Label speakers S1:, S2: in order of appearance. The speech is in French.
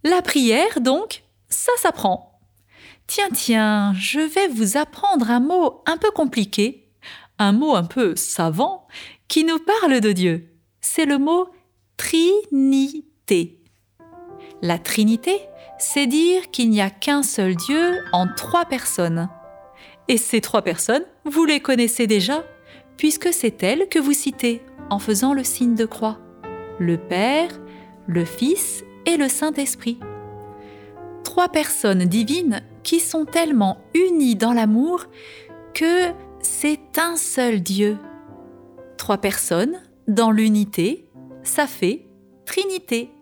S1: La prière, donc, ça s'apprend. Tiens, je vais vous apprendre un mot un peu compliqué, un mot un peu savant, qui nous parle de Dieu. C'est le mot Trinité. La Trinité, c'est dire qu'il n'y a qu'un seul Dieu en 3 personnes. Et ces 3 personnes, vous les connaissez déjà, puisque c'est elles que vous citez en faisant le signe de croix. Le Père, le Fils et le Saint-Esprit. 3 personnes divines qui sont tellement unies dans l'amour que c'est un seul Dieu. 3 personnes dans l'unité, ça fait Trinité.